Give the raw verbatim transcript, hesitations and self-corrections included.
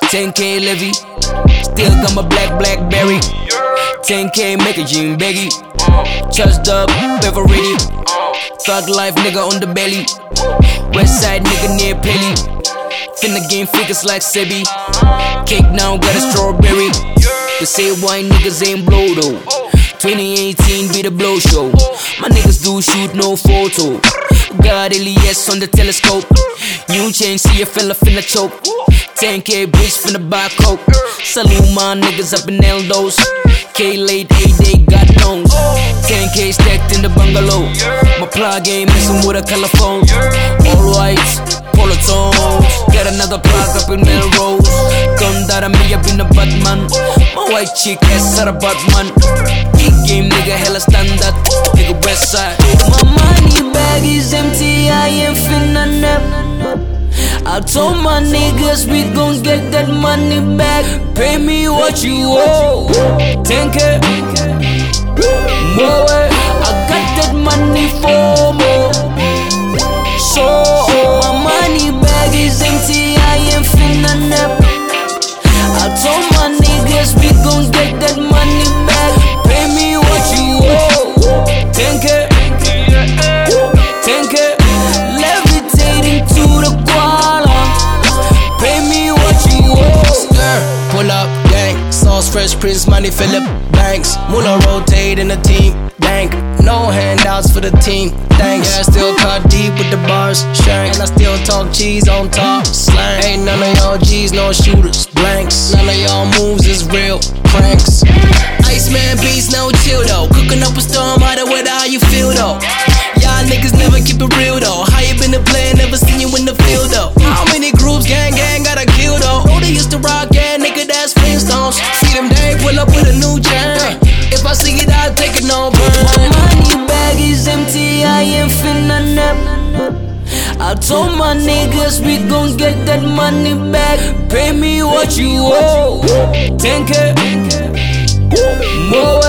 ten K Levy, still got my black Blackberry. ten K make a gym baggy. Charged up, ever ready. Thug life nigga on the belly. West side nigga near Pelly. Finna game figures like Sebi. Cake now got a strawberry. They say why niggas ain't blow though. twenty eighteen be the blow show. My niggas do shoot no photo. Got Elias on the telescope. New chain, see a fella finna choke. ten K bitch finna buy coke. Salute my niggas up in Eldos. K late, eight day got nose. ten K stacked in the bungalow. My plug ain't messing with a color phone. All white, polo tones. Got another plug up in Melrose. Come that I'm me up in the Batman. My white chick ass out of Batman. Big game nigga hella standard. Nigga west side. My money bag is empty, I ain't finna nap. I told my niggas we gon' get that money back. Pay me what you owe. ten K more. I got that money for more. So my money bag is empty, I ain't finna nap. I told my niggas we gon' get that money back. Pay me what you owe. ten K ten K levitating to the koala. Pay me what you owe. Pull up, gang, Sauce Fresh Prince, Money Philip Banks. Moolah rotate in the team bank. No handouts for the team, thanks. Yeah, I still cut deep with the bars, shank. And I still talk cheese on top, slang. Ain't none of y'all G's, no shooters, blanks. None of y'all moves is real pranks. Iceman beats, no chill though. Cooking up a storm, how the weather, how you feel though? Y'all niggas never keep it real though. How you been to play, never seen you in the field though. How many groups, gang, gang, got a kill though? Oh, they used to rock, yeah, nigga, that's Flintstones. See them, they pull up with a new jam. If I see it, I'll take it, no burn. My money bag is empty, I ain't finna nap. I told my niggas we gon' get that money back. Pay me what you owe. ten K more.